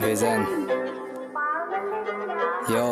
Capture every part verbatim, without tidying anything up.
Poison. Yo,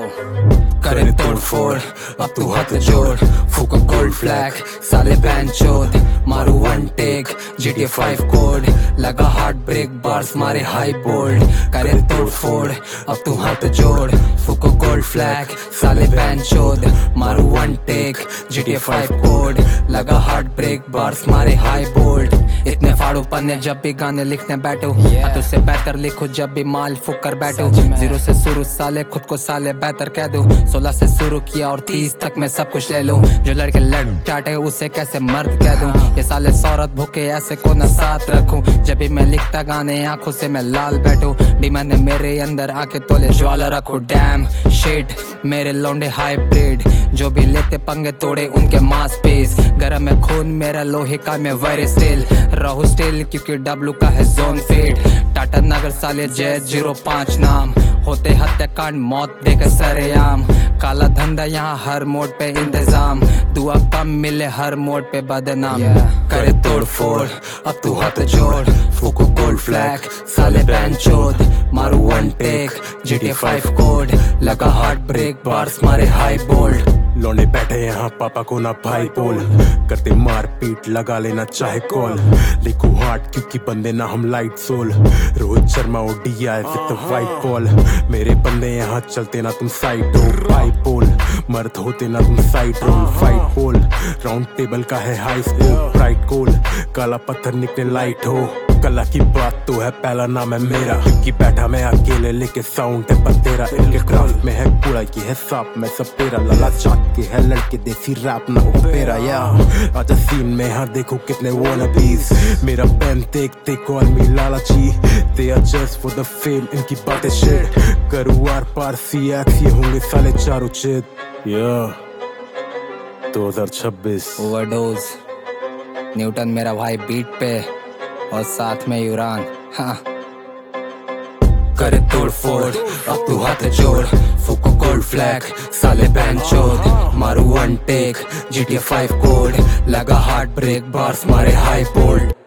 करे तोड़ फोड़ अब तू हाथ जोड़, फूको गोल्ड फ्लैग साले बैन चोद, मारू one take G T A five code, लगा हार्ट ब्रेक बार्स मारे हाई बोल्ड। करे तोड़ फोड़ अब तू हाथ जोड़, फूको गोल्ड फ्लैग साले बैन चोद, मारू one take G T A five code, लगा हार्ट ब्रेक बार्स मारे हाई बोल्ड। इतने फाड़ू पन्ने जब भी गाने लिखने बैठो, yeah. तुझसे बेहतर लिखो जब भी माल फूक कर बैठो, जीरो से शुरू साले खुद को साले बेहतर कह दो, सोलह से शुरू किया और तीस तक मैं सब कुछ ले लूं, जो लड़के लड़ चाटे उसे कैसे मर्द कह दूं, ये साले सौरत भूखे ऐसे को न साथ रखूं, जब भी मैं लिखता गाने आंखों से मैं लाल बैठूं, डिमांड है मेरे अंदर आके तोले ज्वाला रखो, डैम शिट मेरे लौंडे हाइब्रिड, जो भी लेते पंगे तोड़े उनके मांसपेश, गरम है खून मेरा लोहे का मैं वायरस स्टिल, रहू स्टिल क्योंकि डब्लू का है जोन फेड, टाटा नगर साले जय जीरो पाँच नाम, होते हत्याकांड मौत देकर सरेआम, काला धंधा यहाँ हर मोड़ पे इंतजाम, दुआ कम मिले हर मोड़ पे बदनाम। yeah. करे तोड़ फोड़ अब तू हाथ जोड़, फूको गोल्ड फ्लैग साले बैन चोद, मारू one take G T A five code, लगा हार्ट ब्रेक बार्स मारे हाई बोल्ड। लौंडे बैठे यहाँ पापा को ना भाई बोल, करते मार पीट लगा लेना चाहे कॉल, लिखो हार्ट क्योंकि बंदे ना हम light soul, Rohit Sharma O D I with the white ball, मेरे बंदे यहाँ चलते ना तुम साइड हो बाई पोल, मर्द होते ना तुम side role fight pole, round table का है हाई स्कूल ब्राइट गोल, काला पत्थर निकले लाइट हो, कला की बात तो है पहला नाम है मेरा, क्योंकि बैठा मैं अकेले लेके साउंड है पर तेरा, इनके क्राफ्ट में है कूड़ा की है सांप मैं सब तेरा, लाला चाट के है लड़के देसी रैप ना ओपेरा, या आजा सीन में हाँ देखो कितने वॉनबीज, मेरा पेन देख दे कॉल मी लालाची, they are just for the fame, इनकी बातें shit, करूँ आर पार सी एक्स ये होंगे साले चारों चित, या दो हज़ार छब्बीस ओवरडोज न्यूटन मेरा भाई बीट पे और साथ में यूरान, हाँ। करे तोड़ फोड़ अब तू हाथ जोड़, फूको गोल्ड फ्लैग साले बैन चोद, मारू one take G T A five code, लगा हार्ट ब्रेक बार्स मारे हाई बोल्ड।